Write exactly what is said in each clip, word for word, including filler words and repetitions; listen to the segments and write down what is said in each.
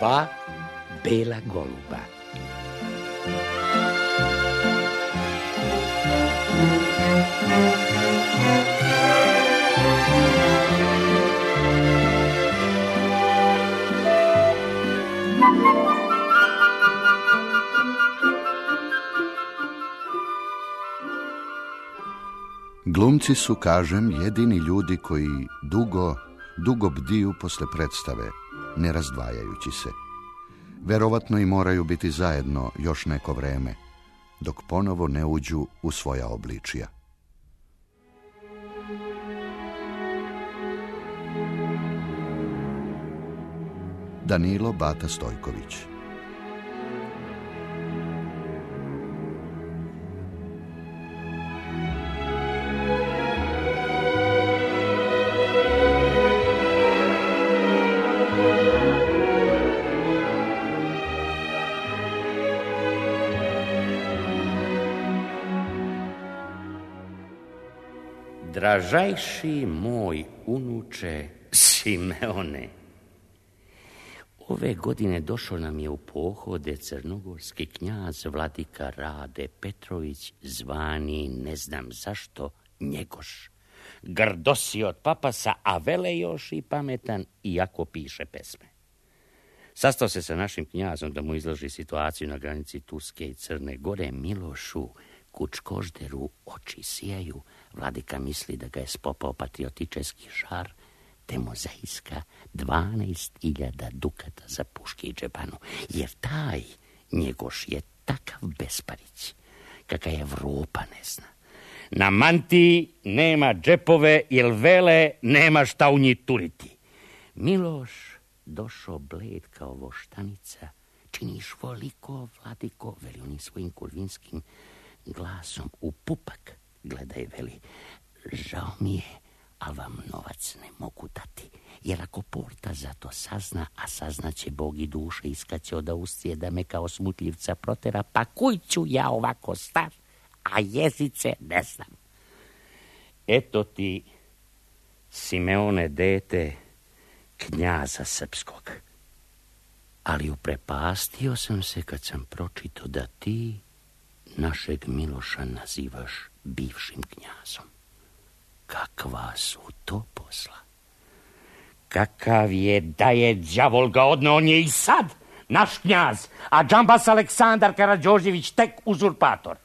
Dva bela goluba. Glumci su, kažem, jedini ljudi koji dugo, dugo bdiju posle predstave, ne razdvajajući se. Verovatno i moraju biti zajedno još neko vreme, dok ponovo ne uđu u svoja obličija. Danilo Bata Stojković. Dražajši moj unuče Simeone, ove godine došao nam je u pohode crnogorski knjaz vladika Rade Petrović, zvani ne znam zašto Njegoš. Grdosi od papasa, a vele još i pametan, iako piše pesme. Sastao se sa našim knjazom da mu izloži situaciju na granici Turske i Crne Gore. Milošu Kučkožderu oči sijaju. Vladika misli da ga je spopao patriotičeski žar, te mu zaiska dvanaest hiljada dukata za puške i džepanu. Jer taj Njegoš je takav besparić, kaka je Evropa ne zna. Na mantiji nema džepove, jer vele nema šta u njih turiti. Miloš došao bled kao voštanica. Činiš voliko, Vladiko, veli onim svojim kurvinskim glasom u pupak. Gledaj, veli, žao mi je, ali vam novac ne mogu dati. Jer ako Porta za to sazna, a saznaće Bog i duše, iskaće od Austrije da me kao smutljivca protera, pa kuj ću ja ovako star, a jezice ne znam. Eto ti, Simeone, dete knjaza srpskog. Ali uprepastio sam se kad sam pročitao da ti našeg Miloša nazivaš bivšim knjazom. Kakva su to posla? Kakav je da je đavol ga odneo, on je i sad naš knjaz, a džambas Aleksandar Karađorđević tek uzurpator.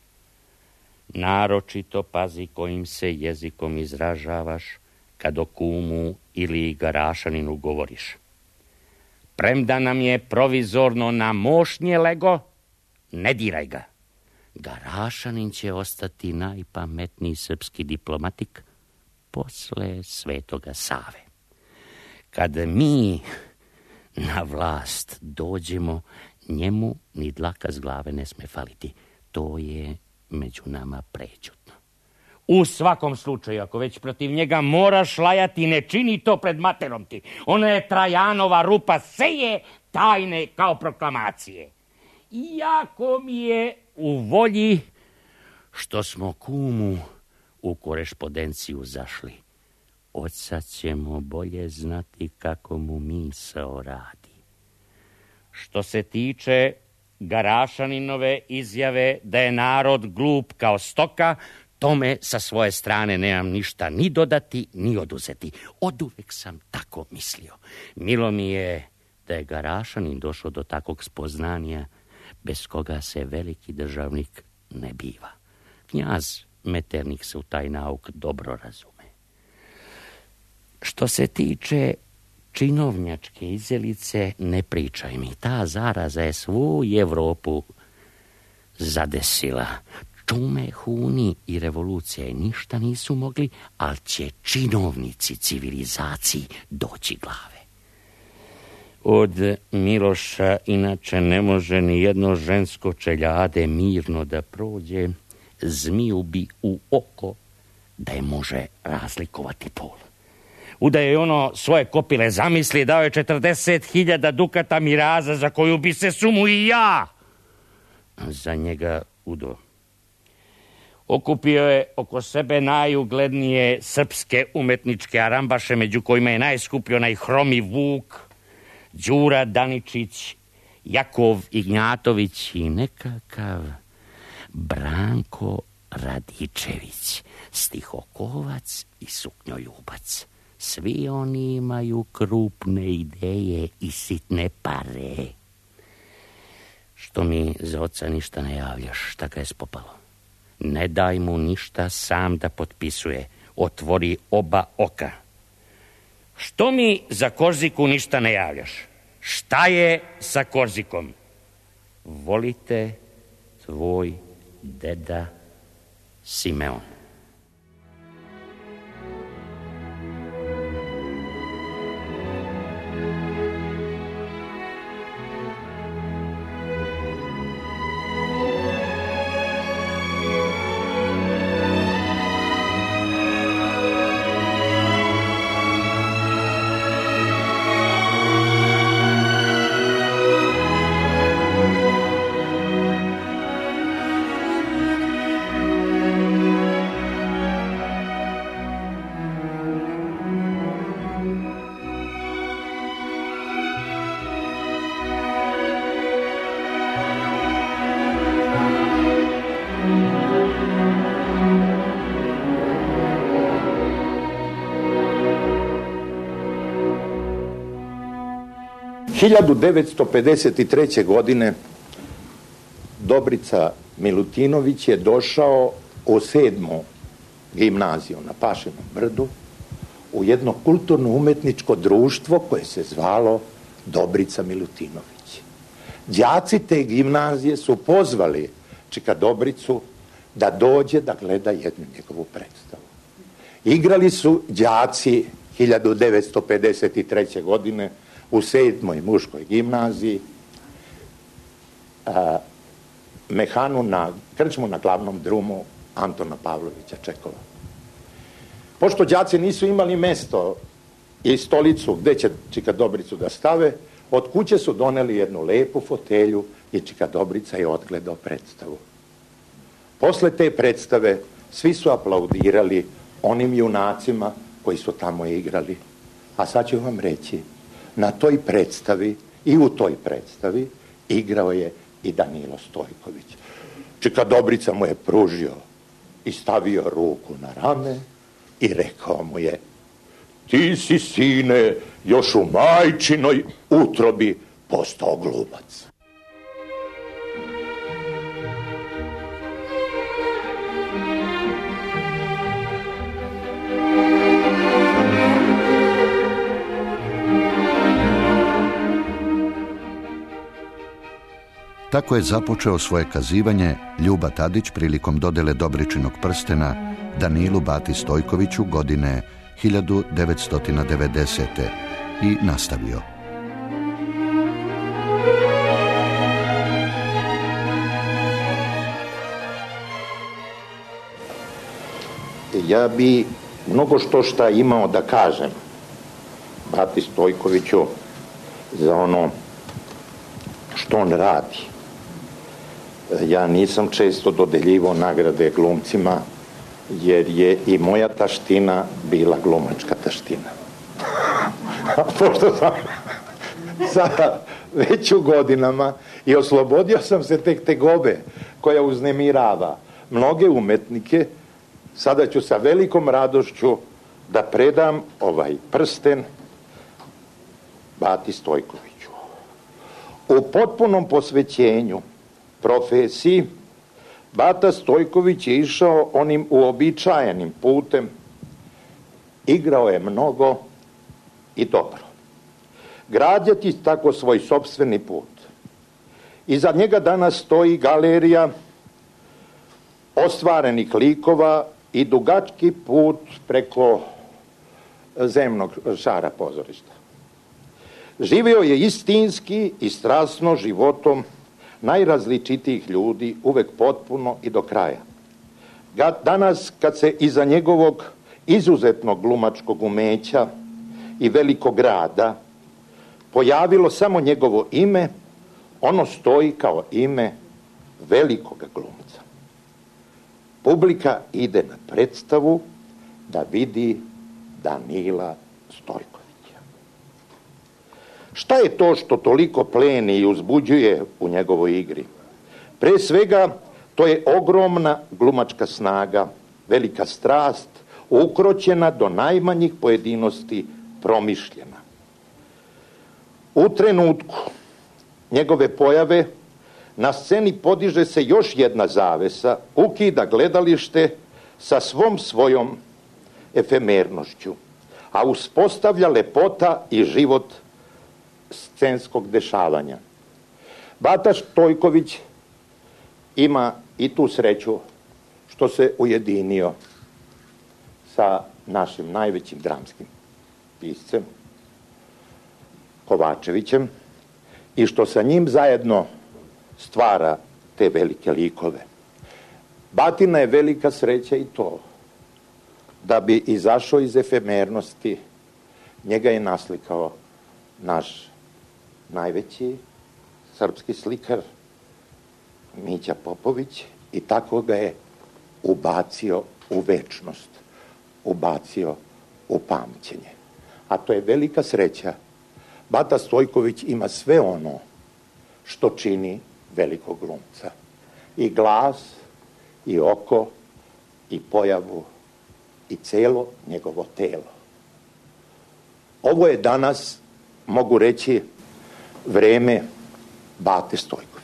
Naročito pazi kojim se jezikom izražavaš kad o kumu ili Garašaninu govoriš. Premda nam je provizorno na mošnje lego, ne diraj ga. Garašanin će ostati najpametniji srpski diplomatik posle Svetoga Save. Kad mi na vlast dođemo, njemu ni dlaka s glave ne sme faliti. To je među nama prećutno. U svakom slučaju, ako već protiv njega moraš lajati, ne čini to pred materom ti. Ona je Trajanova rupa, seje tajne kao proklamacije. Iako mi je u volji što smo kumu u korešpondenciju zašli, od sad ćemo bolje znati kako mu misao radi. Što se tiče Garašaninove izjave da je narod glup kao stoka, tome sa svoje strane nemam ništa ni dodati, ni oduzeti. Oduvek sam tako mislio. Milo mi je da je Garašanin došao do takvog spoznanja, bez koga se veliki državnik ne biva. Knjaz Meternik se u taj nauk dobro razume. Što se tiče činovnjačke izjelice, ne pričaj mi. Ta zaraza je svu Evropu zadesila. Čume, huni i revolucije ništa nisu mogli, ali će činovnici civilizaciji doći glave. Od Miloša inače ne može ni jedno žensko čeljade mirno da prođe, zmiju bi u oko da je može razlikovati pol. Uda je ono svoje kopile zamisli, dao je četrdeset hiljada dukata miraza za koju bi se sumu i ja. Za njega Udo okupio je oko sebe najuglednije srpske umetničke arambaše, među kojima je najskuplji onaj hromi Vuk, Đura Daničić, Jakov Ignjatović i nekakav Branko Radičević, stihokovac i suknjoljubac. Svi oni imaju krupne ideje i sitne pare. Što mi za oca ništa ne javljaš, šta ga je spopalo? Ne daj mu ništa, sam da potpisuje. Otvori oba oka. Što mi za Korziku ništa ne javljaš? Šta je sa Korzikom? Volite, tvoj deda Simeon. hiljadu devetsto pedeset treće. godine Dobrica Milutinović je došao u sedmu gimnaziju na Pašinom brdu u jedno kulturno-umetničko društvo koje se zvalo Dobrica Milutinović. Đaci te gimnazije su pozvali Čika Dobricu da dođe da gleda jednu njegovu predstavu. Igrali su đaci hiljadu devetsto pedeset treće. godine u sedmoj muškoj gimnaziji a, mehanu na krčmu na glavnom drumu Antona Pavlovića Čekova. Pošto đaci nisu imali mesto i stolicu gde će Čika Dobricu da stave, od kuće su doneli jednu lepu fotelju i Čika Dobrica je odgledao predstavu. Posle te predstave svi su aplaudirali onim junacima koji su tamo igrali. A sad ću vam reći, na toj predstavi i u toj predstavi igrao je i Danilo Stojković. Čika Dobrica mu je pružio i stavio ruku na rame i rekao mu je: ti si, sine, još u majčinoj utrobi postao glumac. Tako je započeo svoje kazivanje Ljuba Tadić prilikom dodele Dobričinog prstena Danilu Bati Stojkoviću godine hiljadu devetsto devedesete. i nastavio. Ja bi mnogo što šta imao da kažem Bati Stojkoviću za ono što on radi. Ja nisam često dodeljivao nagrade glumcima, jer je i moja taština bila glumačka taština. A pošto sam sa već u godinama i oslobodio sam se tek tegobe koja uznemirava mnoge umetnike, sada ću sa velikom radošću da predam ovaj prsten Bati Stojkoviću. U potpunom posvećenju profesiji Bata Stojković je išao onim uobičajenim putem, igrao je mnogo i dobro. Građati tako svoj sopstveni put. Iza njega danas stoji galerija ostvarenih likova i dugački put preko zemnog šara pozorišta. Živio je istinski i strasno životom najrazličitijih ljudi, uvek potpuno i do kraja. Danas, kad se iza njegovog izuzetnog glumačkog umeća i velikog rada pojavilo samo njegovo ime, ono stoji kao ime velikog glumca. Publika ide na predstavu da vidi Danila Stojkovića. Šta je to što toliko pleni i uzbuđuje u njegovoj igri? Pre svega, to je ogromna glumačka snaga, velika strast, ukroćena do najmanjih pojedinosti, promišljena. U trenutku njegove pojave na sceni podiže se još jedna zavesa, ukida gledalište sa svom svojom efemernošću, a uspostavlja lepota i život scenskog dešavanja. Bata Stojković ima i tu sreću što se ujedinio sa našim najvećim dramskim piscem Kovačevićem i što sa njim zajedno stvara te velike likove. Batina je velika sreća i to da bi izašao iz efemernosti, njega je naslikao naš najveći srpski slikar Mića Popović i tako ga je ubacio u večnost, ubacio u pamćenje. A to je velika sreća. Bata Stojković ima sve ono što čini velikog glumca. I glas, i oko, i pojavu, i celo njegovo telo. Ovo je danas, mogu reći, vreme Bate Stojkovića.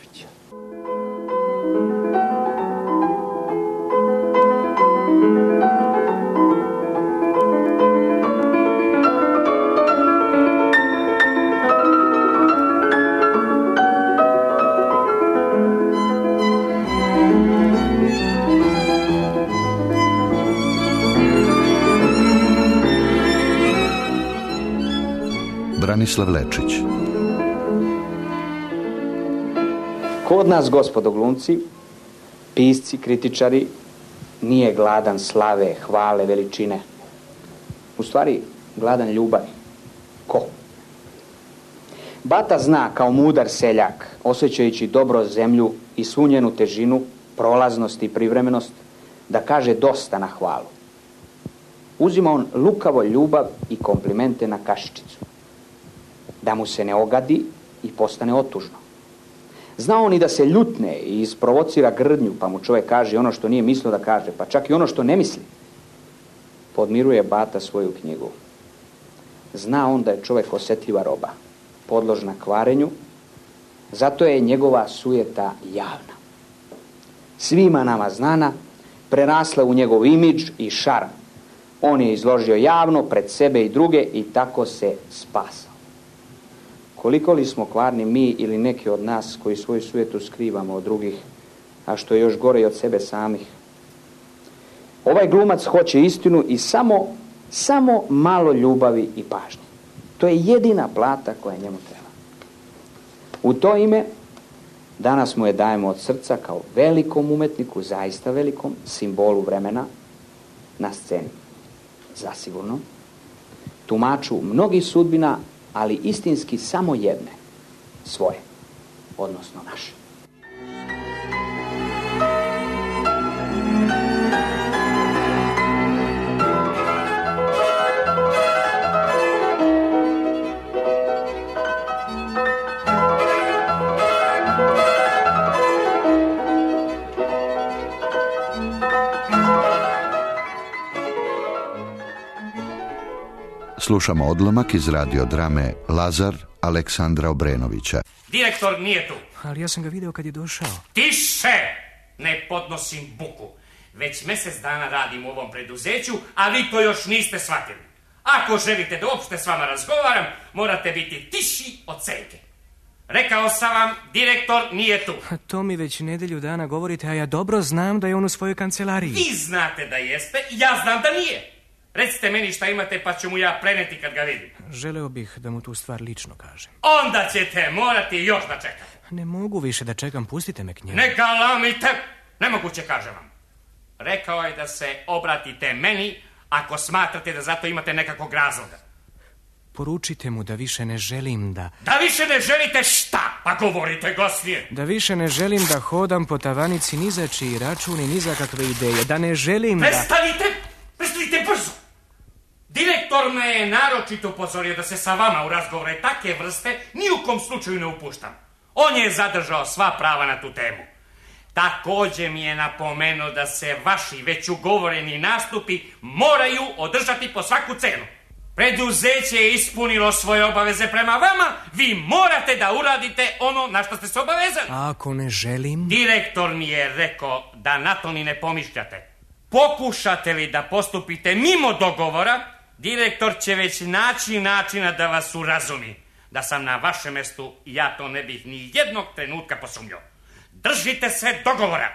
Branislav Lečić. Kod nas, gospodo glumci, pisci, kritičari, nije gladan slave, hvale, veličine. U stvari, gladan ljubavi. Ko? Bata zna kao mudar seljak, osjećajući dobro zemlju i svu njenu težinu, prolaznost i privremenost, da kaže dosta na hvalu. Uzima on lukavo ljubav i komplimente na kašičicu. Da mu se ne ogadi i postane otužno. Zna on i da se ljutne i isprovocira grdnju, pa mu čovjek kaže ono što nije mislio da kaže, pa čak i ono što ne misli. Podmiruje Bata svoju knjigu. Zna on da je čovjek osjetljiva roba, podložna kvarenju, zato je njegova sujeta javna. Svima nama znana, prerasla u njegov imidž i šarm. On je izložio javno pred sebe i druge i tako se spasao. Koliko li smo kvarni mi ili neki od nas koji svoju sujetu skrivamo od drugih, a što je još gore i od sebe samih. Ovaj glumac hoće istinu i samo, samo malo ljubavi i pažnje. To je jedina plata koja njemu treba. U to ime danas mu je dajemo od srca kao velikom umetniku, zaista velikom, simbolu vremena na sceni. Zasigurno. Tumaču mnogih sudbina, ali istinski samo jedne, svoje, odnosno naše. Slušamo odlomak iz radiodrame Lazar Aleksandra Obrenovića. Direktor nije tu. Ali ja sam ga video kad je došao. Tiše! Ne podnosim buku. Već mjesec dana radim u ovom preduzeću, a vi to još niste shvatili. Ako želite da uopšte s vama razgovaram, morate biti tiši od senke. Rekao sam vam, direktor nije tu. A to mi već nedelju dana govorite, a ja dobro znam da je on u svojoj kancelariji. Vi znate da jeste, ja znam da nije. Recite meni šta imate, pa ću mu ja preneti kad ga vidim. Želeo bih da mu tu stvar lično kažem. Onda ćete morati još da čekate. Ne mogu više da čekam, pustite me k njemu. Ne galamite, nemoguće kažem vam. Rekao je da se obratite meni ako smatrate da zato imate nekakvog razloga. Poručite mu da više ne želim da... Da više ne želite šta? Pa govorite glasnije. Da više ne želim da hodam po tavanici ni za čiji račun i ni za kakve ideje. Da ne želim da... Prestanite! Prestanite brzo! Direktor Direktor me je naročito upozorio da se sa vama u razgovore takve vrste ni u kom slučaju ne upuštam. On je zadržao sva prava na tu temu. Također mi je napomenuo da se vaši već ugovoreni nastupi moraju održati po svaku cenu. Preduzeće je ispunilo svoje obaveze prema vama, vi morate da uradite ono na što ste se obavezali. A ako ne želim? Direktor mi je rekao da na to ni ne pomišljate. Pokušate li da postupite mimo dogovora, direktor će već naći načina da vas urazumi. Da sam na vašem mjestu, ja to ne bih ni jednog trenutka posumnjao. Držite se dogovora.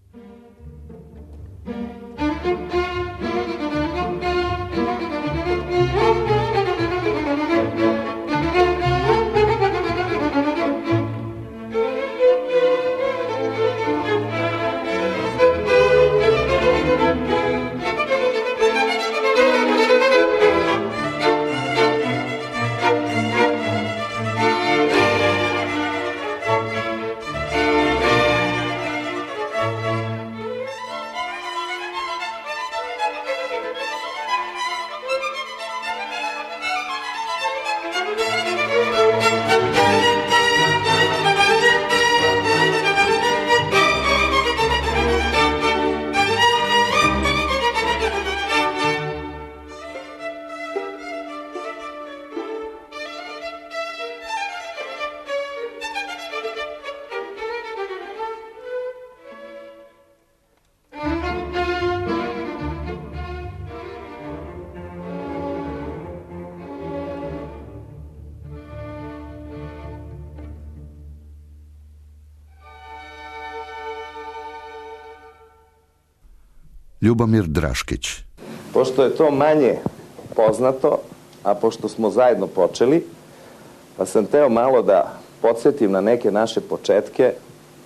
Ljubomir Draškić. Pošto je to manje poznato, a pošto smo zajedno počeli, pa sam teo malo da podsjetim na neke naše početke,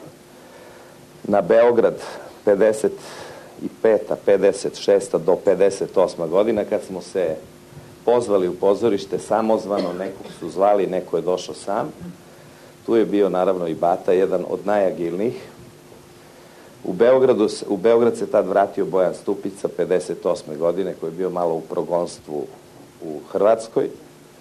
na Beograd pedeset peta, pedeset šesta do pedeset osma godina, kad smo se pozvali u pozorište samozvano, nekog su zvali, neko je došao sam. Tu je bio naravno i Bata, jedan od najagilnijih. U Beogradu, u Beograd se tad vratio Bojan Stupica pedeset osme godine, koji je bio malo u progonstvu u Hrvatskoj. E,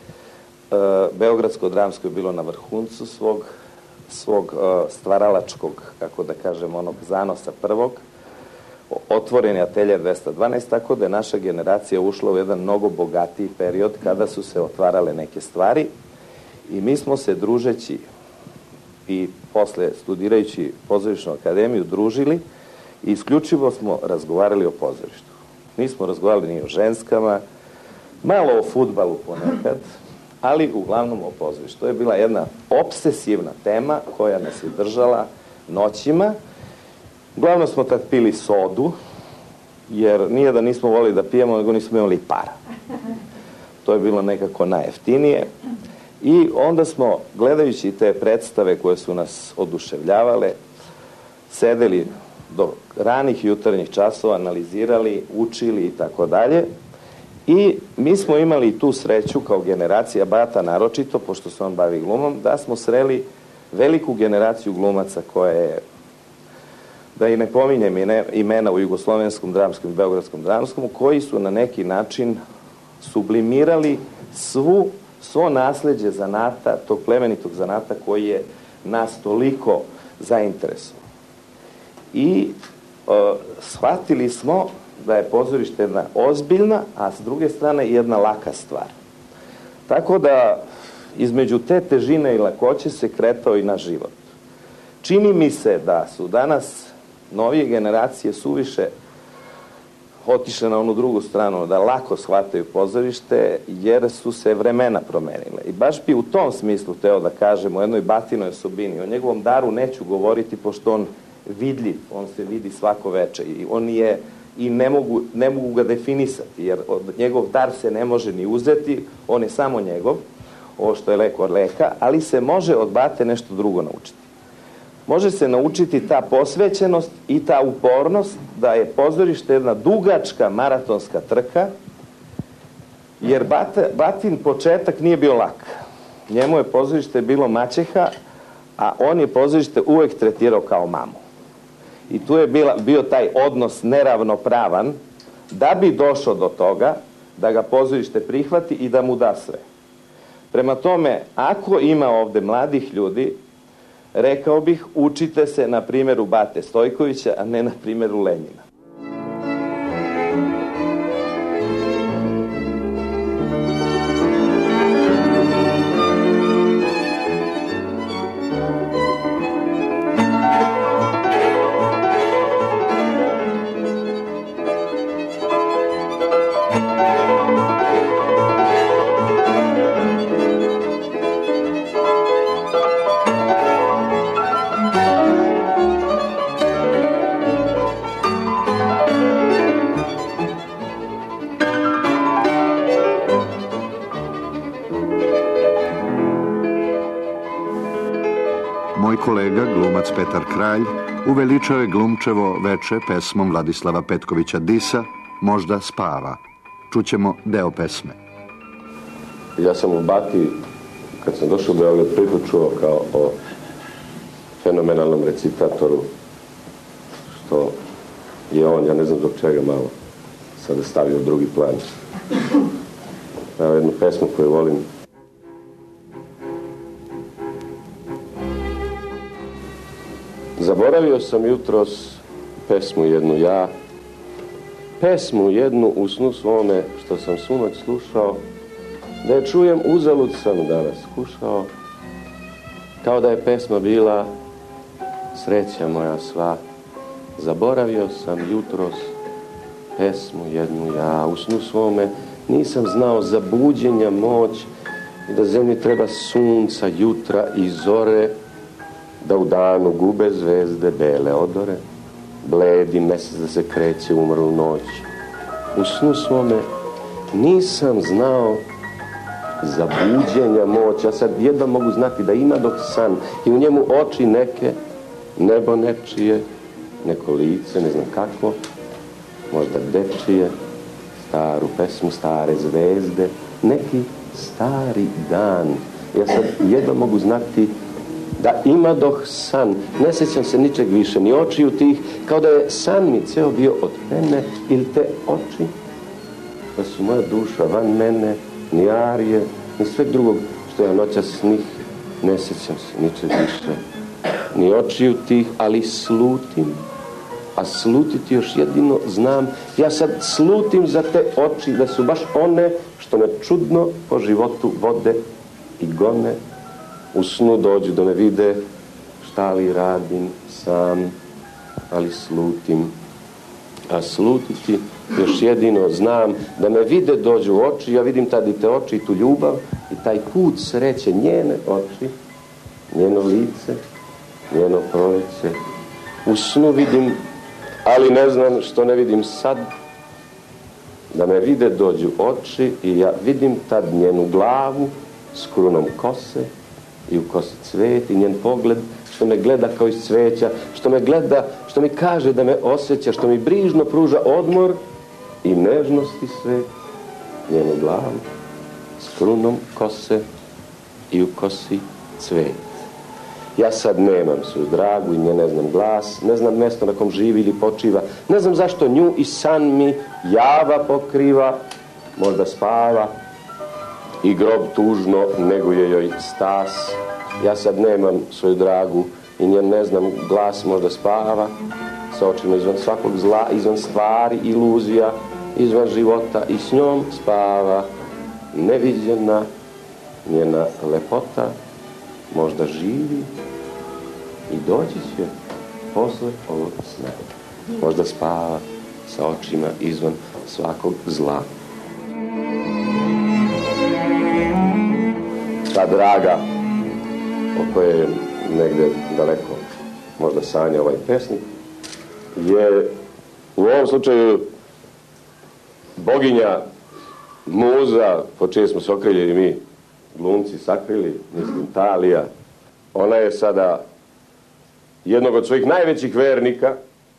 Beogradsko dramsko je bilo na vrhuncu svog, svog e, stvaralačkog, kako da kažem, onog zanosa prvog. Otvoren je Atelje dvesta dvanaest, tako da je naša generacija ušla u jedan mnogo bogatiji period kada su se otvarale neke stvari i mi smo se družeći i posle studirajući pozorišnu akademiju družili i isključivo smo razgovarali o pozorištu. Nismo razgovarali ni o ženskama, malo o fudbalu ponekad, ali uglavnom o pozorištu. To je bila jedna obsesivna tema koja nas je držala noćima. Uglavnom smo tad pili sodu, jer nije da nismo volili da pijemo, nego nismo imali para. To je bilo nekako najjeftinije. I onda smo, gledajući te predstave koje su nas oduševljavale, sedeli do ranih jutarnjih časova, analizirali, učili i tako dalje. I mi smo imali tu sreću kao generacija, Bata naročito, pošto se on bavi glumom, da smo sreli veliku generaciju glumaca koja je, da i ne pominjem imena u jugoslovenskom dramskom i beogradskom dramskom, koji su na neki način sublimirali svu svo nasleđe zanata, tog plemenitog zanata koji je nas toliko zainteresovao. I e, shvatili smo da je pozorište jedna ozbiljna, a s druge strane jedna laka stvar. Tako da između te težine i lakoće se kretao i naš život. Čini mi se da su danas novije generacije suviše otišle na onu drugu stranu, da lako shvataju pozorište, jer su se vremena promenile. I baš bi u tom smislu teo da kažem o jednoj Batinoj osobini. O njegovom daru neću govoriti, pošto on vidljiv, on se vidi svako veče i on je, i ne mogu, ne mogu ga definisati, jer od njegov dar se ne može ni uzeti, on je samo njegov, ovo što je leko leka, ali se može od Bate nešto drugo naučiti. Može se naučiti ta posvećenost i ta upornost da je pozorište jedna dugačka maratonska trka, jer Bata, Batin početak nije bio lak. Njemu je pozorište bilo maćeha, a on je pozorište uvek tretirao kao mamu. I tu je bila, bio taj odnos neravnopravan, da bi došao do toga da ga pozorište prihvati i da mu da sve. Prema tome, ako ima ovde mladih ljudi, rekao bih, učite se na primjeru Bate Stojkovića, a ne na primjeru Lenjina. Moj kolega, glumac Petar Kralj, uveličao je glumčevo veče pesmom Vladislava Petkovića Disa, Možda spava. Čućemo deo pesme. Ja sam u Bati, kad sam došao u Beograd, prvi put čuo kao o fenomenalnom recitatoru, što je on, ja ne znam zbog čega malo, sada stavio u drugi plan. Evo jednu pesmu koju volim. Zaboravio sam jutros pesmu jednu ja, pesmu jednu u snu svome, što sam svu noć slušao, da je čujem uzalud sam danas kušao, kao da je pesma bila sreća moja sva. Zaboravio sam jutros pesmu jednu ja, u snu svome nisam znao za buđenja moć i da zemlji treba sunca, jutra i zore, da u danu gube zvezde bele odore, bledi mesec da se kreće u umrlu noć. U snu svome nisam znao za buđenja moć, ja sad jedva mogu znati da ima dok san i u njemu oči neke, nebo nečije, neko lice, ne znam kako, možda dečije, staru pesmu, stare zvezde, neki stari dan. Ja sad jedva mogu znati da ima doh san, ne sjećam se ničeg više, ni očiju tih, kao da je san mi ceo bio od mene, ili te oči, da su moja duša van mene, ni arije, ni sveg drugog što ja noćas snih, ne sjećam se ničeg više, ni očiju tih, ali slutim, a slutiti još jedino znam, ja sad slutim za te oči, da su baš one što me čudno po životu vode i gone. U snu dođu da me vide šta li radim sam, ali slutim. A slutiti još jedino znam da me vide dođu u oči, ja vidim tad i te oči i tu ljubav i taj put sreće, njene oči, njeno lice, njeno proleće. U snu vidim, ali ne znam što ne vidim sad, da me vide dođu oči i ja vidim tad njenu glavu s krunom kose, i u kosi cvet i njen pogled što me gleda kao iz cveća, što me gleda, što mi kaže da me osjeća, što mi brižno pruža odmor i nežnosti sve, njenu glavu s krunom kose i u kosi cvet. Ja sad nemam svoju dragu i nje ne znam glas, ne znam mjesto na kom živi ili počiva, ne znam zašto nju i san mi java pokriva, možda spava, i grob tužno neguje joj stas. Ja sad nemam svoju dragu i njen ne znam glas možda spava, sa očima izvan svakog zla, izvan stvari, iluzija, izvan života i s njom spava neviđena njena lepota, možda živi i doći će posle ovog sna. Možda spava sa očima izvan svakog zla. Ta draga o kojoj je negde daleko možda sanja ovaj pesnik je u ovom slučaju boginja, muza po čije smo se okreljili mi glumci sakrili, mislim Talija. Ona je sada jednog od svojih najvećih vernika,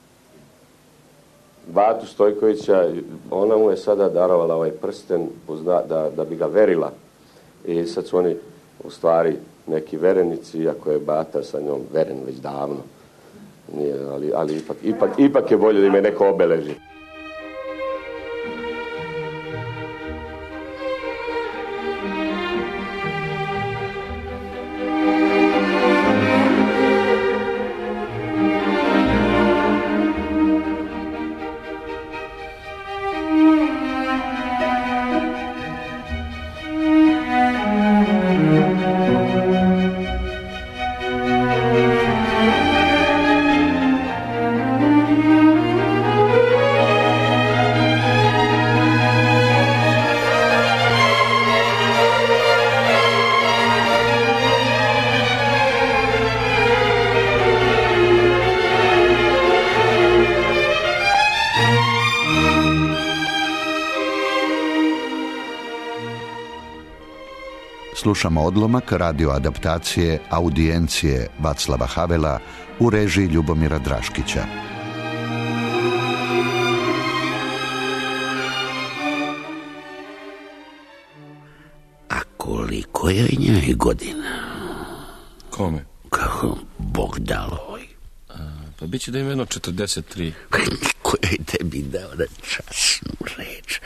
Batu Stojkovića, ona mu je sada darovala ovaj prsten da, da, da bi ga verila. I sad su oni u stvari neki verenici, iako je Bata sa njom veren već davno. Nije, ali, ali ipak, ipak, ipak je bolje da ime neko obeleži. Slušamo odlomak radio adaptacije Audijencije Vaclava Havela u režiji Ljubomira Draškića. A koliko je njoj godina? Kome? Kako Bog dalo. Pa bit će da ima jedno četrdeset tri. Ko je tebi dao na časnu reč?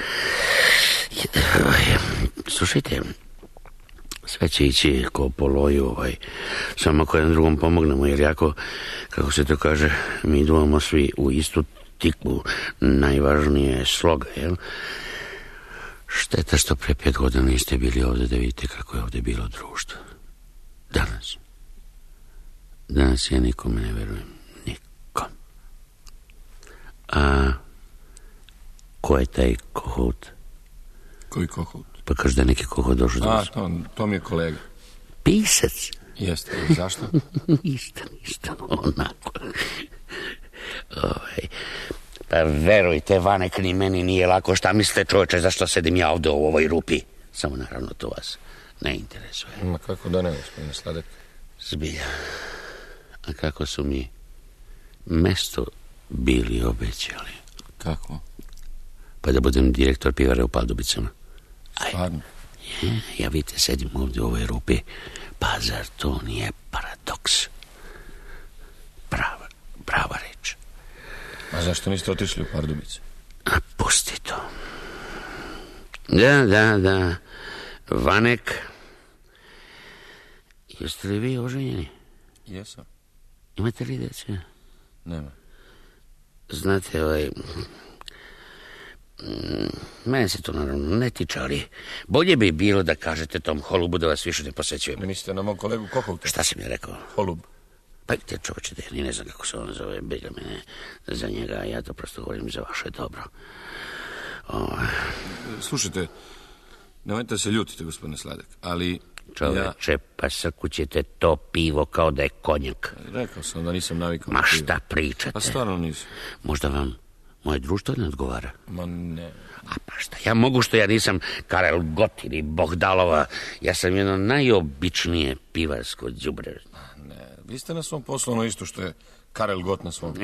Slušajte, sve će ići ko po loju, ovaj, samo ako jedan drugom pomognemo, jer jako, kako se to kaže, mi duvamo svi u istu tikvu, najvažnije je sloga, jel? Šteta što pre pet godina niste bili ovdje da vidite kako je ovdje bilo društvo. Danas. Danas ja nikome ne verujem. Nikom. A ko je taj Kohout? Koji Kohout? Pa kaže da neki Kohout došao. A, to, to mi je kolega. Pisac? Jeste, zašto? ništa, ništa, onako. Ovaj... Pa verujte, Vanek, ni meni nije lako. Šta mislite, čovječe, zašto sedim ja ovdje u ovoj rupi? Samo naravno to vas ne interesuje. Ma kako da ne, gospodine Sladek? Zbilja. A kako su mi mesto bili obećali? Kako? Pa da budem direktor pivare u Paldubicama. Stvarno? Ja, ja vidite, sedim ovdje u ovoj rupi. Pa zar to nije paradoks? Prava, prava reč. A zašto niste otišli u Pardubice? A pusti to. Da, da, da. Vanek. Jeste li vi oženjeni? Jesam. Imate li djece? Nema. Znate, ovaj... Mene se to naravno ne tiče, ali bolje bi bilo da kažete tom Holubu da vas više ne posjećujem. Ne mislite na mog kolegu Kohouta? Šta si mi rekao? Holub. Pa te čovječe, da ni ne znam kako se on zove, briga mene za njega, ja to prosto govorim za vaše dobro. O... Slušajte, nemojte se ljutite, gospodine Sladek, ali... Čovječe, ja... pa sakućete to pivo kao da je konjak. Rekao sam da nisam navikao. Ma šta pričate? Pa stvarno nisam. Možda vam moje društvo ne odgovara? Ma ne. A pa šta, ja mogu što ja nisam Karel Gott ili Bogdalova, ja sam jedno najobičnije pivarsko đubre. Ne, vi ste na svom poslu ono isto što je Karel Gott na svom.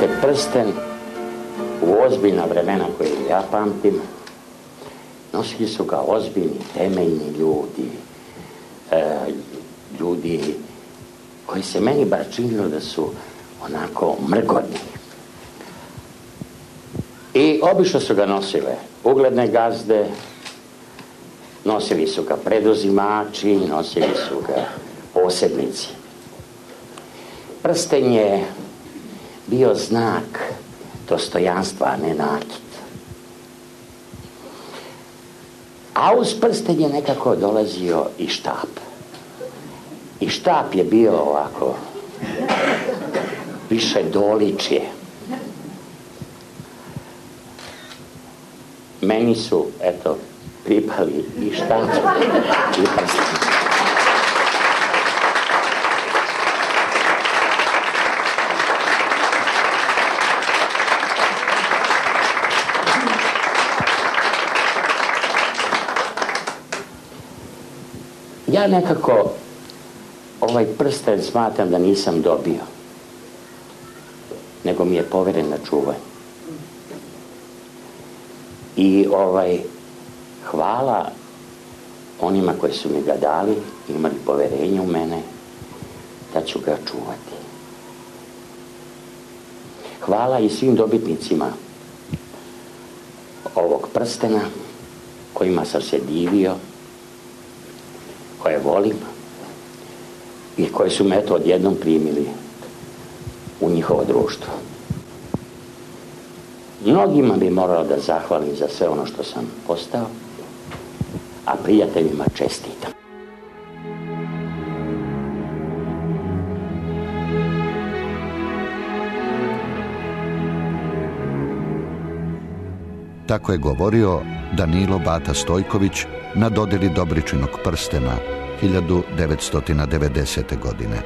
Vidite, prsten u ozbiljna vremena koje ja pamtim, nosili su ga ozbiljni, temeljni ljudi, e, ljudi koji se meni bar činilo da su onako mrgodni. I obično su ga nosile ugledne gazde, nosili su ga preduzimači, nosili su ga posebnici. Prsten je bio znak dostojanstva, a ne nakit. A uz prsten je nekako dolazio i štap. I štap je bio ovako više doličje. Meni su, eto, pripali i štap i prsten. Ja nekako ovaj prsten smatram da nisam dobio, nego mi je poveren na čuvanje. I ovaj, hvala onima koji su mi ga dali, imali poverenje u mene, da ću ga čuvati. Hvala i svim dobitnicima ovog prstena, kojima sam se divio, koje volim i koje su me eto odjednom primili u njihovo društvo. Mnogima bi morao da zahvalim za sve ono što sam postao, a prijateljima čestitam. Tako je govorio Danilo Bata Stojković na dodjeli Dobričinog prstena hiljadu devetsto devedesete. godine.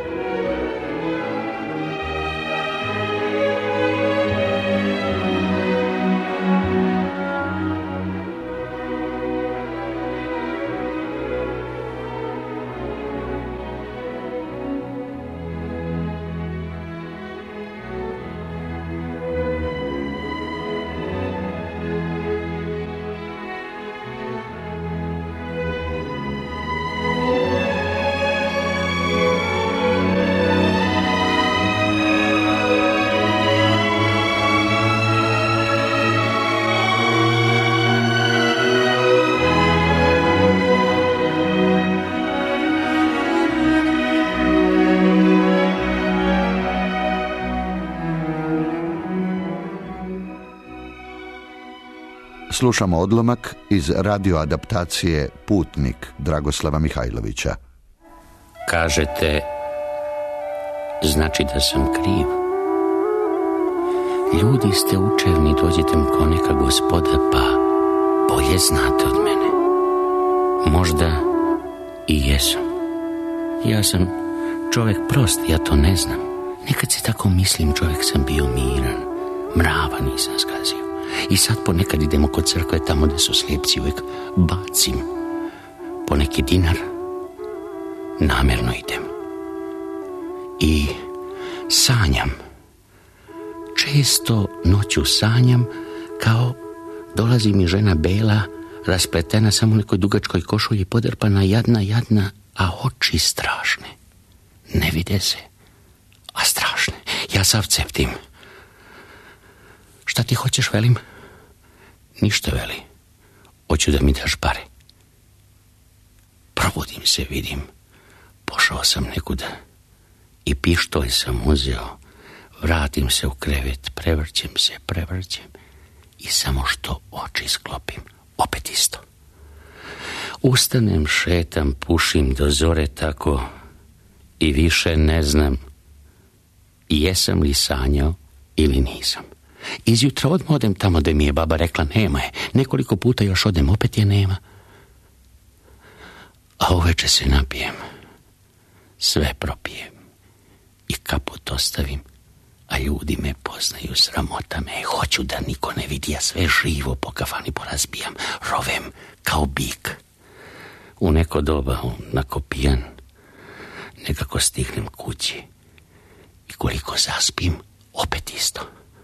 Slušamo odlomak iz radioadaptacije Putnik Dragoslava Mihajlovića. Kažete, znači da sam kriv. Ljudi ste učevni, dođite mi kao neka gospoda, pa bolje znate od mene. Možda i jesam. Ja sam čovjek prost, ja to ne znam. Nekad se tako mislim, čovjek sam bio miran, mrava nisam skazio. I sad ponekad idemo kod crkve, tamo gdje su slijepci, uvijek bacim po neki dinar, namjerno idem. I sanjam, često noću sanjam kao dolazi mi žena bela, raspletena samo u nekoj dugačkoj košulji, podrpana, jadna, jadna, a oči strašne. Ne vide se, a strašne. Ja sav ceptim. Šta ti hoćeš, velim? Ništa, veli. Hoću da mi daš pare. Probudim se, vidim. Pošao sam nekuda i pištolj sam uzeo. Vratim se u krevet, prevrćem se, prevrćem i samo što oči sklopim, opet isto. Ustanem, šetam, pušim do zore tako i više ne znam jesam li sanjao ili nisam. Izjutra odmah odem tamo gdje mi je baba rekla nema je. Nekoliko puta još odem, opet je nema. A uveče se napijem. Sve propijem. I kaput ostavim. A ljudi me poznaju, sramota me. Hoću da niko ne vidi, ja sve živo po kafani porazbijam. Rovem kao bik. U neko doba, onako pijan, nekako stignem kući. I koliko zaspim, Opet isto.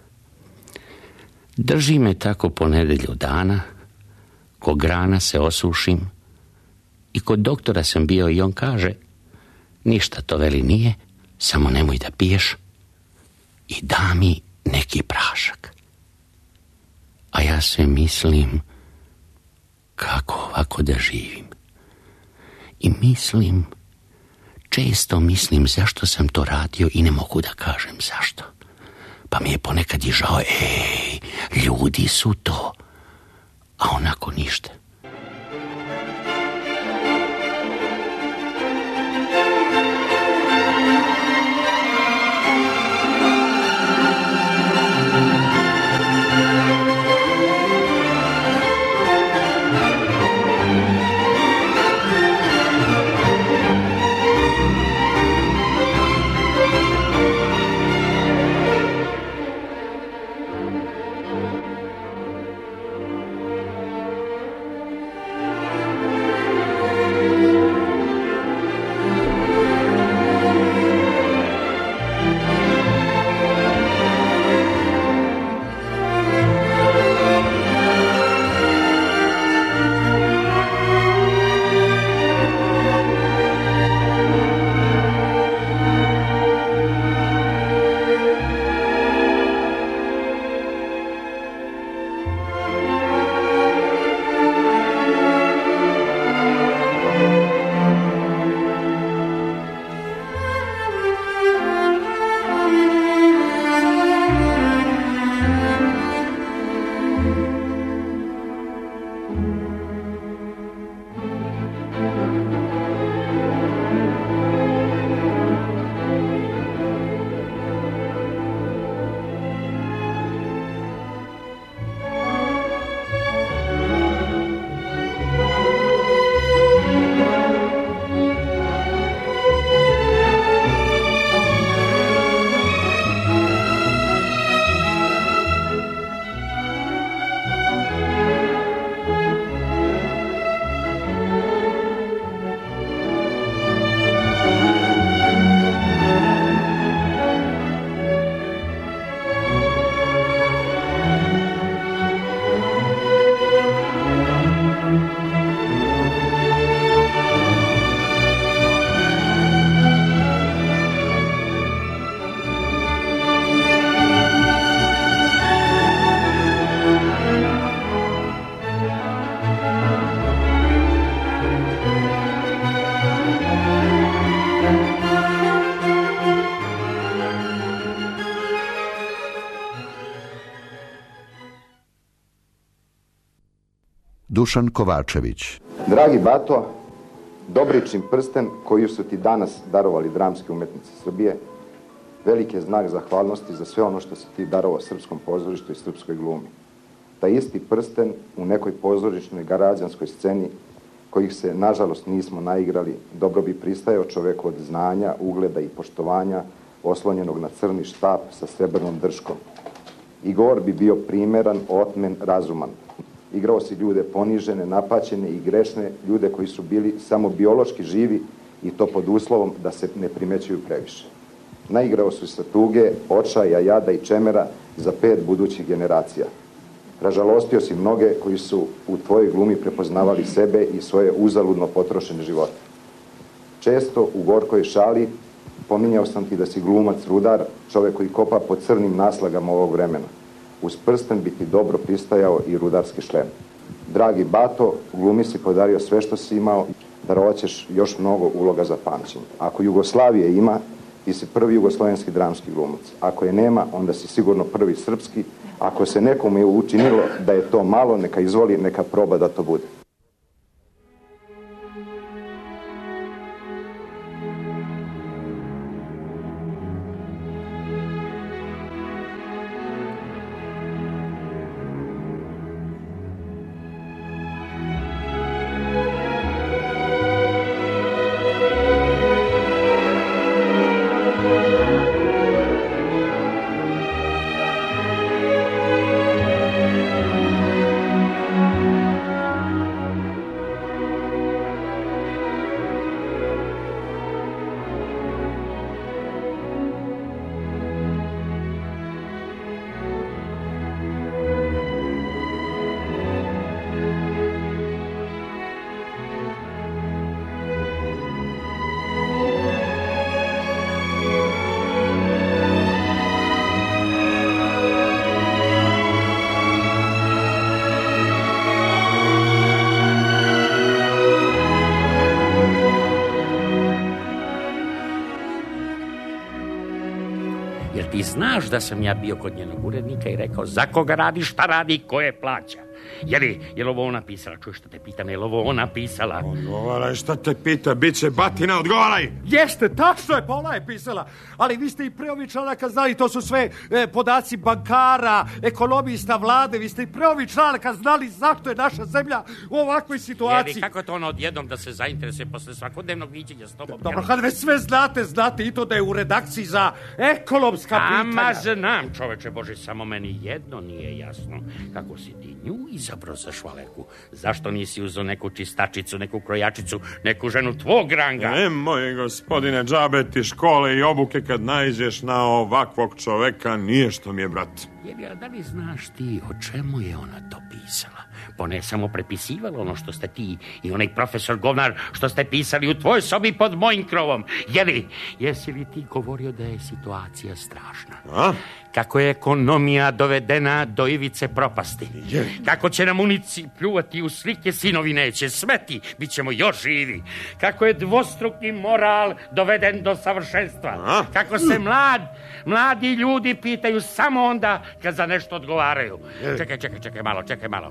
Drži me tako po nedelju dana, ko grana se osušim, i kod doktora sam bio i on kaže, ništa to veli nije, samo nemoj da piješ, i da mi neki prašak. A ja se mislim, kako ovako da živim. I mislim, često mislim zašto sam to radio i ne mogu da kažem zašto. Pa mi je ponekad i žao, ej, ljudi su to, a onako ništa. Dušan Kovačević. Dragi Bato, Dobričin prsten koji su ti danas darovali dramski umetnici Srbije, veliki je znak zahvalnosti za sve ono što si ti darovao srpskom pozorištu i srpskoj glumi. Taj isti prsten u nekoj pozorišnoj garađanskoj sceni, kojih se, nažalost, nismo naigrali, dobro bi pristajao čoveku od znanja, ugleda i poštovanja, oslonjenog na crni štap sa srebrnom drškom. I govor bi bio primeran, otmen, razuman. Igrao si ljude ponižene, napaćene i grešne, ljude koji su bili samo biološki živi i to pod uslovom da se ne primećuju previše. Naigrao su sa tuge, očaja, jada i čemera za pet budućih generacija. Ražalostio si mnoge koji su u tvojoj glumi prepoznavali sebe i svoje uzaludno potrošene živote. Često u gorkoj šali pominjao sam ti da si glumac, rudar, čovek koji kopa po crnim naslagama ovog vremena. Uz prsten bi ti dobro pristajao i rudarski šlem. Dragi Bato, glumi si podario sve što si imao, darovaćeš još mnogo uloga za pamćenje. Ako Jugoslavije ima, ti si prvi jugoslovenski dramski glumac. Ako je nema, onda si sigurno prvi srpski. Ako se nekome učinilo da je to malo, neka izvoli, neka proba da to bude. ti znaš da sam ja bio kod njenog urednika i rekao za koga radi, šta radi, ko je plaća? Je li, je li ovo ona pisala? Čuj što te pitam, je li ovo ona pisala? Odgovaraj, šta te pita, bit će batina, odgovaraj! Jeste, tačno je, pa ona je pisala. Ali vi ste i pre ovih članaka znali, to su sve e, podaci bankara, ekonomista, vlade, vi ste i pre ovih članaka znali zašto je naša zemlja u ovakvoj situaciji. Je li, kako to ono odjednom da se zainteresuje posle svakodnevnog viđenja s tobom? Dobro, kad već sve znate, znate i to da je u redakciji za ekonomska pitanja. Ama znam, čoveče Bože, samo meni jedno nije jasno. Kako si ti nju izabro za švalerku? Zašto nisi uzeo neku čistačicu, neku krojačicu, neku ženu tvog ranga? Ne, moj gospodine, džabe ti škole i obuke kad naiđeš na ovakvog čoveka, nije što mi je, brat. Jebi, a da li znaš ti o čemu je ona to pisala? Pa ne samo prepisivalo ono što ste ti i onaj profesor govnar što ste pisali u tvojoj sobi pod mojim krovom. Jeli, jesi li ti govorio da je situacija strašna? A? Kako je ekonomija dovedena do ivice propasti. Jeli. Kako će nam unici pljuvati u slike, sinovi neće smeti, bit ćemo još živi. Kako je dvostruki moral doveden do savršenstva. A? Kako se mlad, mladi ljudi pitaju samo onda kad za nešto odgovaraju. Jeli. Čekaj, čekaj, čekaj malo, čekaj malo.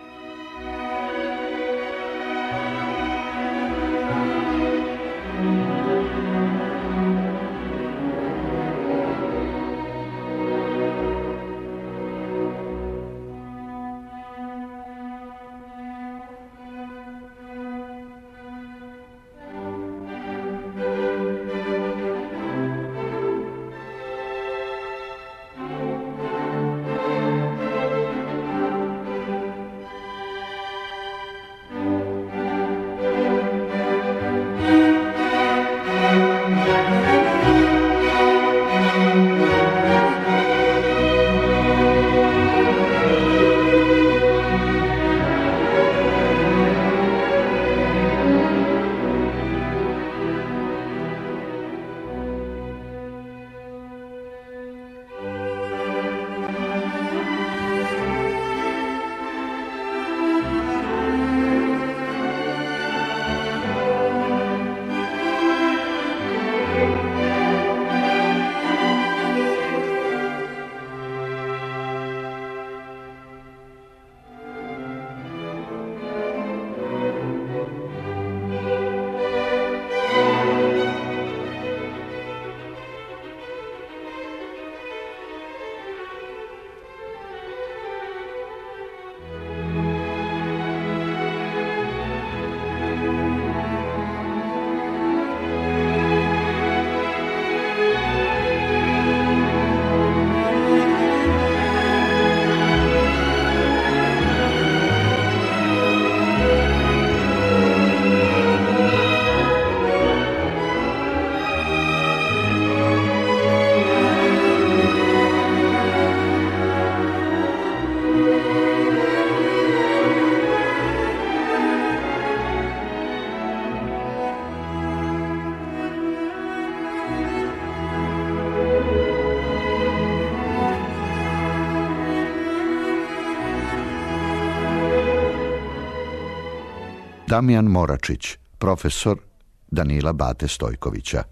Damjan Moračić, profesor Danila Bate Stojkovića.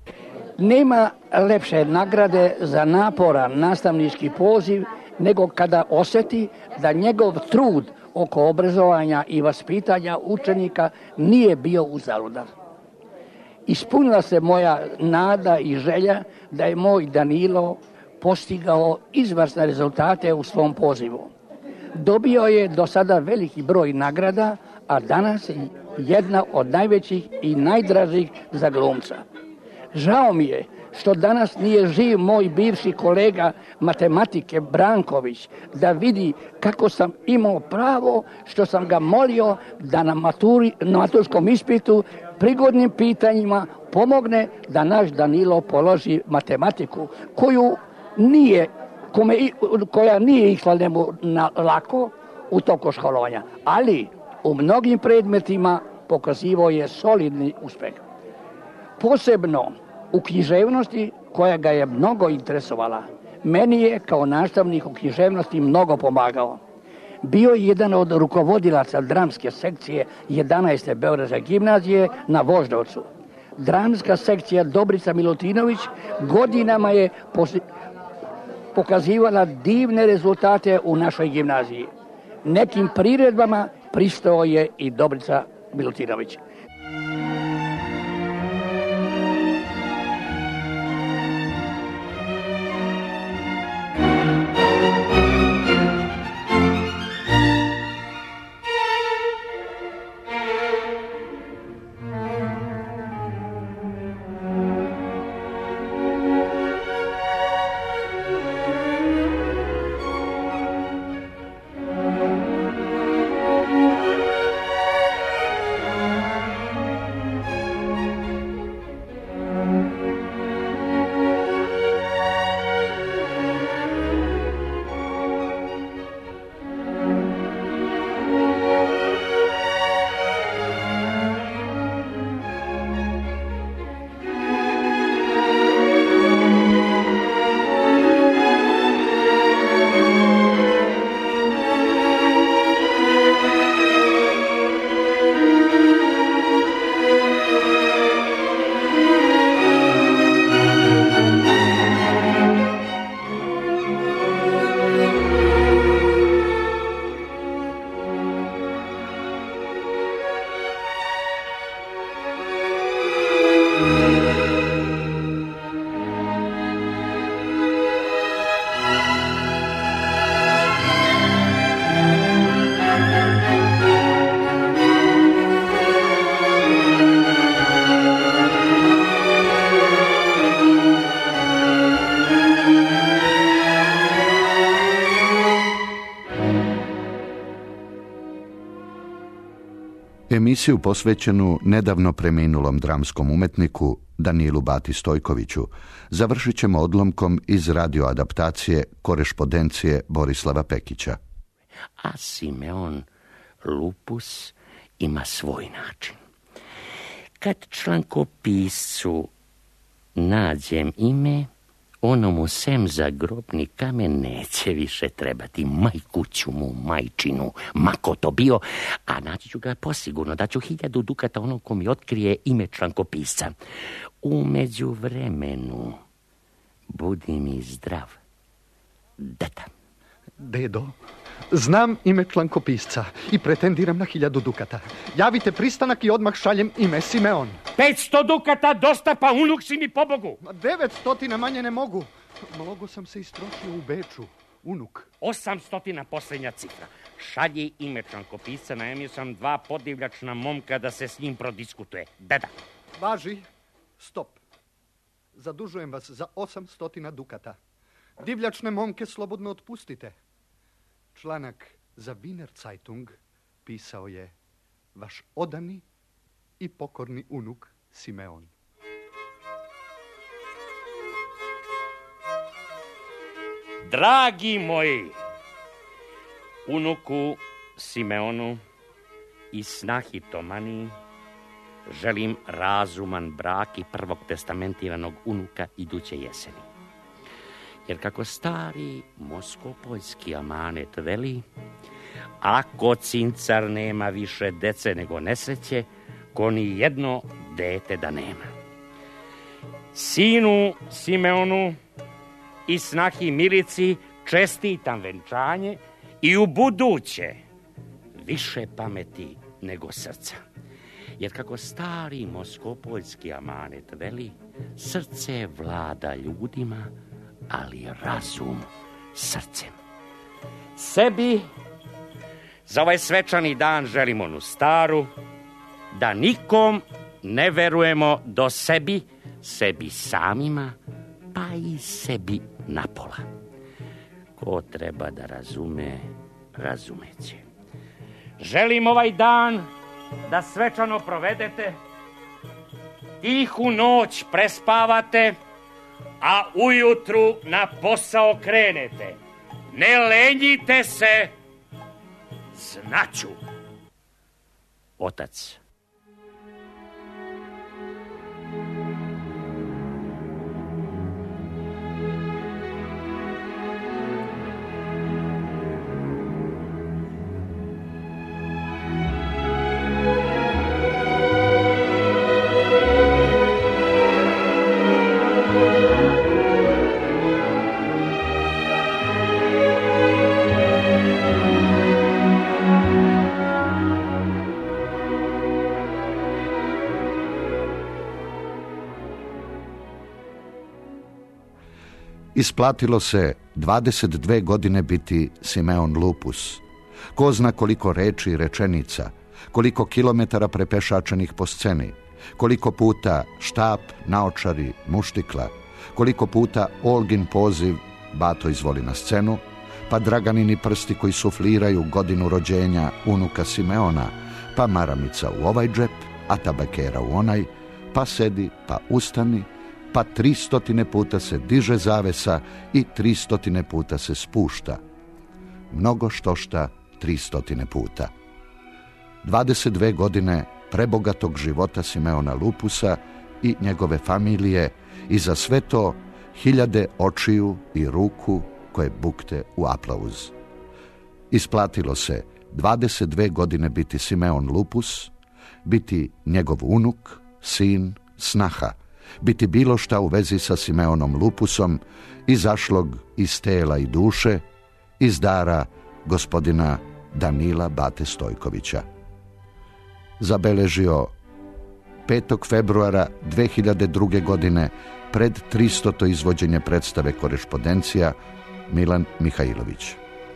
Nema lepše nagrade za naporan nastavnički poziv nego kada osjeti da njegov trud oko obrazovanja i vaspitanja učenika nije bio uzaludan. Ispunila se moja nada i želja da je moj Danilo postigao izvrsne rezultate u svom pozivu. Dobio je do sada veliki broj nagrada, a danas je jedna od najvećih i najdražih za glumca. Žao mi je što danas nije živ moj bivši kolega matematike Branković da vidi kako sam imao pravo što sam ga molio da na, maturi, na maturskom ispitu prigodnim pitanjima pomogne da naš Danilo položi matematiku koju nije, kome, koja nije išla njemu na lako u toku školovanja, ali u mnogim predmetima pokazivao je solidni uspjeh. Posebno u književnosti koja ga je mnogo interesovala. Meni je kao nastavnik u književnosti mnogo pomagao. Bio je jedan od rukovodilaca dramske sekcije jedanaeste Beogradske gimnazije na Voždovcu. Dramska sekcija Dobrica Milutinović godinama je posi... pokazivala divne rezultate u našoj gimnaziji. Nekim priredbama pristao je i Dobrica Milutinović. Emisiju posvećenu nedavno preminulom dramskom umetniku Danilu Bati Stojkoviću završit ćemo odlomkom iz radioadaptacije Korešpondencije Borislava Pekića. A Simeon Lupus ima svoj način. Kad člankopiscu nađem ime, ono mu sem za grobni kamen neće više trebati. Majkuću mu, majčinu, mako to bio, a naći ću ga posigurno, da ću hiljadu dukata onom ko mi otkrije ime člankopisca. U međuvremenu, budi mi zdrav, deda. Dedo, znam ime člankopisca i pretendiram na hiljadu dukata. Javite pristanak i odmah šaljem ime Simeon. Petsto dukata dosta, pa unuk si mi pobogu. Devet stotina manje ne mogu. Mnogo sam se istrošio u Beču, unuk. Osam stotina posljednja cifra. Šalji ime člankopisca, najemio sam dva podivljačna momka da se s njim prodiskutuje. Deda. Važi, stop. Zadužujem vas za osam stotina dukata. Divljačne momke slobodno otpustite. Članak za Wiener Zeitung pisao je vaš odani i pokorni unuk Simeon. Dragi moji, unuku Simeonu i snahi Tomani, želim razuman brak i prvog testamentiranog unuka iduće jeseni. Jer kako stari moskopoljski amanet veli, ako cincar nema više dece nego nesreće, ko ni jedno dete da nema. Sinu Simeonu i snahi Milici čestitam venčanje i u buduće više pameti nego srca. Jer kako stari moskopoljski amanet veli, srce vlada ljudima, ali razum srcem. Sebi za ovaj svečani dan želim onu staru, da nikom ne verujemo do sebi, sebi samima, pa i sebi napola. Ko treba da razume, razumeće. Želim ovaj dan da svečano provedete, tihu noć prespavate, a ujutru na posao krenete. Ne lenjite se, znaću. Otac. Isplatilo se dvadeset dve godine biti Simeon Lupus. Ko zna koliko reči i rečenica, koliko kilometara prepešačenih po sceni, koliko puta štap, naočari, muštikla, koliko puta Olgin poziv Bato izvoli na scenu, pa Draganini prsti koji sufliraju godinu rođenja unuka Simeona, pa maramica u ovaj džep, a tabakera u onaj, pa sedi, pa ustani, pa tristotine puta se diže zavesa i tristotine puta se spušta. Mnogo štošta tristotine puta. dvadeset dve godine prebogatog života Simeona Lupusa i njegove familije i za sve to hiljade očiju i ruku koje bukte u aplauz. Isplatilo se dvadeset dve godine biti Simeon Lupus, biti njegov unuk, sin, snaha, biti bilo šta u vezi sa Simeonom Lupusom, izašlog iz tela i duše, iz dara gospodina Danila Bate Stojkovića. Zabeležio petog februara dve hiljade druge. godine pred tristoto izvođenje predstave Korespondencija Milan Mihajlović.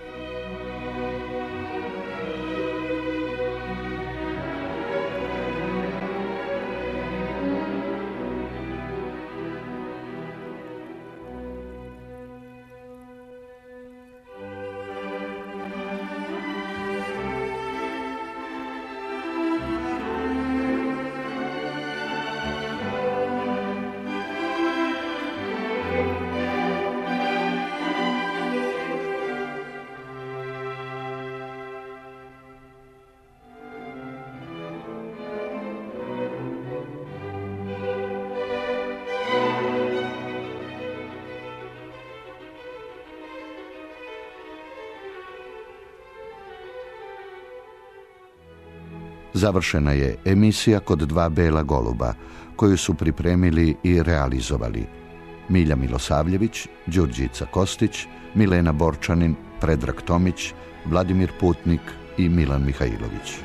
Završena je emisija Kod dva bela goluba, koju su pripremili i realizovali Milja Milosavljević, Đurđica Kostić, Milena Borčanin, Predrag Tomić, Vladimir Putnik i Milan Mihajlović.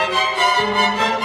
Thank you.